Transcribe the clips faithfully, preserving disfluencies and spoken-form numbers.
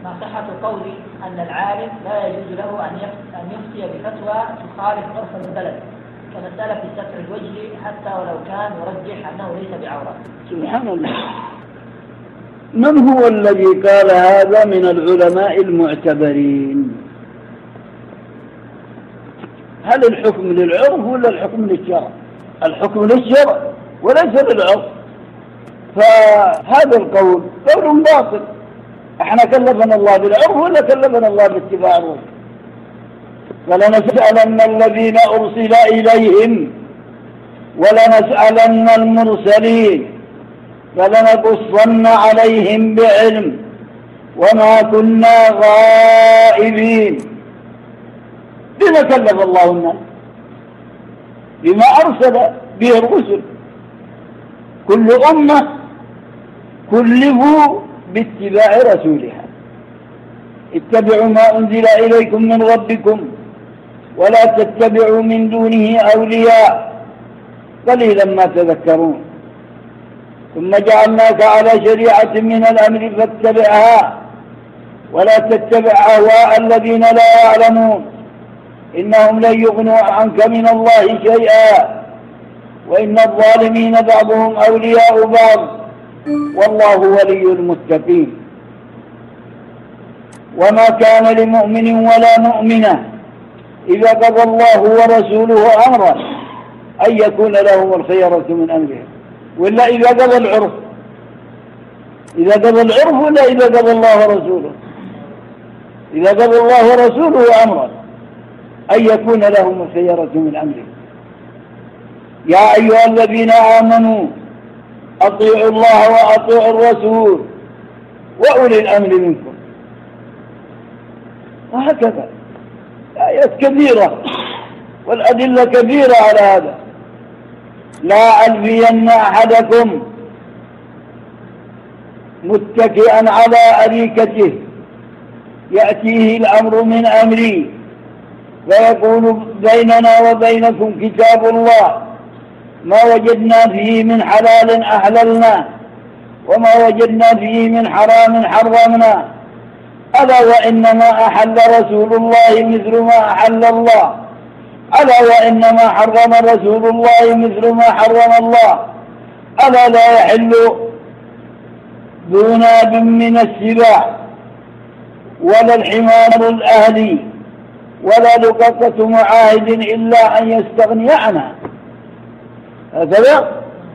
ما صحة قولي أن العالم لا يجوز له أن يفتي بفتوى تخالف عرف البلد كمسألة ستر الوجه حتى ولو كان يرجح أنه ليس بعورة؟ سبحان الله. من هو الذي قال هذا من العلماء المعتبرين؟ هل الحكم للعرف ولا الحكم للشرع؟ الحكم للشرع وليس للعرف. فهذا القول قول باطل. احنا كلفنا الله بالعرف ولا كلفنا الله باتباع الرسل؟ فلنسألن الذين أرسل إليهم ولنسألن المرسلين فلنقصن عليهم بعلم وما كنا غائبين. بما كلف الله الناس؟ بما أرسل به الرسل. كل أمة كلفوا باتباع رسولها. اتبعوا ما أنزل إليكم من ربكم ولا تتبعوا من دونه أولياء قليلا ما تذكرون. ثم جعلناك على شريعة من الأمر فاتبعها ولا تتبع أهواء الذين لا يعلمون إنهم لن يغنوا عنك من الله شيئا وإن الظالمين بعضهم أولياء بعض والله ولي المتقين. وما كان لمؤمن ولا مؤمنة إذا قضى الله ورسوله أمرا أن يكون لهم الخيرة من أمرهم. ولا إذا قضى العرف؟ إذا قضى العرف ولا إذا قضى الله ورسوله؟ إذا قضى الله ورسوله أمرا أن يكون لهم الخيرة من أمرهم. يا أيها الذين آمنوا أطيعوا الله وأطيعوا الرسول وأولي الأمر منكم. وهكذا آيات كثيرة والأدلة كثيرة على هذا. لا ألفين أحدكم متكئا على أريكته يأتيه الأمر من أمري فيقول بيننا وبينكم كتاب الله ما وجدنا فيه من حلال أحللنا وما وجدنا فيه من حرام حرمنا ألا وإنما أحل رسول الله مثل ما أحل الله ألا وإنما حرم رسول الله مثل ما حرم الله ألا لا يحل ذو ناب من السباع ولا الحمار الأهلي ولا لقطة معاهد إلا أن يستغني عنها. هكذا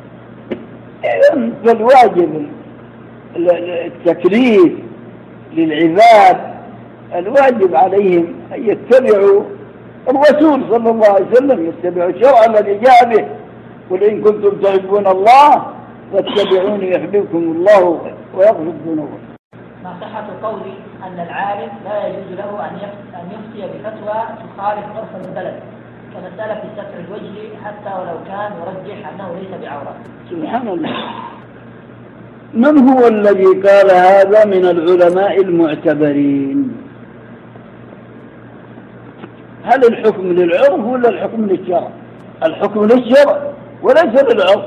فالواجب التكليف للعباد الواجب عليهم أن يتبعوا الرسول صلى الله عليه وسلم، يتبعوا الشرع الذي جاء به. قل إن كنتم تحبون الله فاتبعوني يحببكم الله ويغفر ذنوبكم. ما صحة قولي أن العالم لا يجوز له أن يفتي بفتوى تخالف عرف البلد كمسألة ستر الوجه حتى ولو كان يرجح أنه ليس بعورة؟ سبحان الله. من هو الذي قال هذا من العلماء المعتبرين؟ هل الحكم للعرف ولا الحكم للشرع؟ الحكم للشرع وليس للعرف.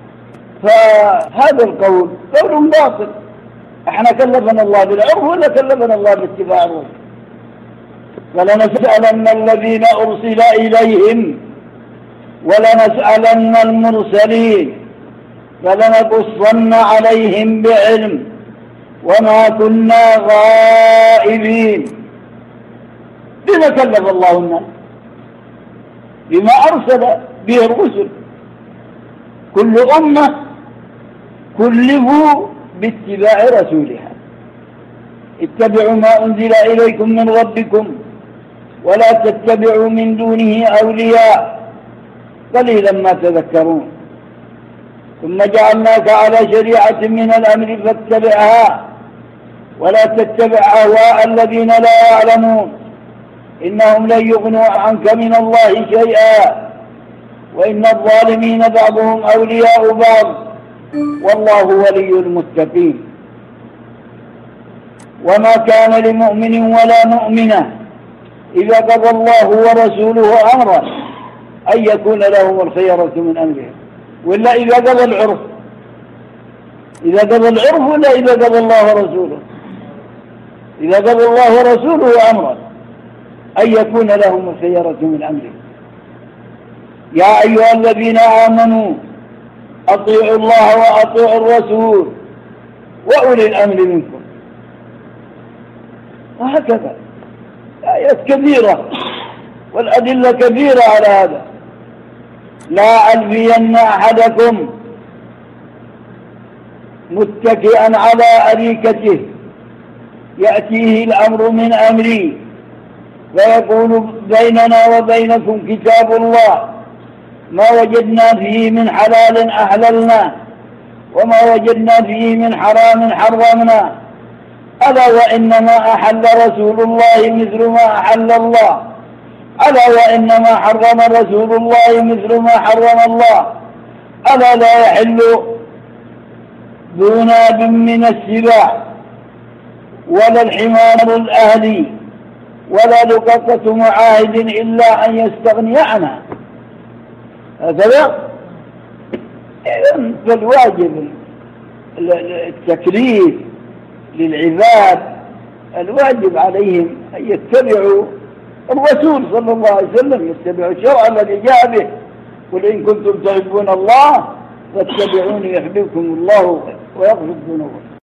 فهذا القول قول باطل. احنا كلفنا الله بالعرف ولا كلفنا الله باتباع الرسل؟ فلنسألن الذين أرسل إليهم ولنسألن المرسلين فلنقصن عليهم بعلم وما كنا غائبين. بما كلف الله الناس؟ بما أرسل به الرسل. كل أمة كلفوا باتباع رسولها. اتبعوا ما أنزل إليكم من ربكم ولا تتبعوا من دونه أولياء قليلا ما تذكرون. ثم جعلناك على شريعة من الأمر فاتبعها ولا تتبع أهواء الذين لا يعلمون إنهم لن يغنوا عنك من الله شيئا وإن الظالمين بعضهم أولياء بعض والله ولي المتقين. وما كان لمؤمن ولا مؤمنة إذا قضى الله ورسوله أمرا أن يكون لهم الخيرة من أمرهم. ولا إذا قضى العرف؟ إذا قضى العرف ولا إذا قضى الله ورسوله؟ إذا قضى الله ورسوله أمرا أن يكون لهم الخيرة من أمره. يا أيها الذين آمنوا أطيعوا الله وأطيعوا الرسول وأولي الأمر منكم. وهكذا آيات كثيرة والأدلة كثيرة على هذا. لا ألفين أحدكم متكئا على أريكته يأتيه الأمر من أمري فيقول بيننا وبينكم كتاب الله ما وجدنا فيه من حلال أحللنا وما وجدنا فيه من حرام حرمنا ألا وإنما أحل رسول الله مثل ما أحل الله ألا وإنما حرم رسول الله مثل ما حرم الله ألا لا يحل ذو ناب من السباع ولا الحمار الأهلي ولا لقطة معاهد إلا أن يستغني عنها. هكذا فالواجب التكليف للعباد الواجب عليهم أن يتبعوا الرسول صلى الله عليه وسلم، يتبعوا الشرع الذي جاء به. قل إن كنتم تحبون الله فاتبعوني يحببكم الله ويغفر ذنوبكم.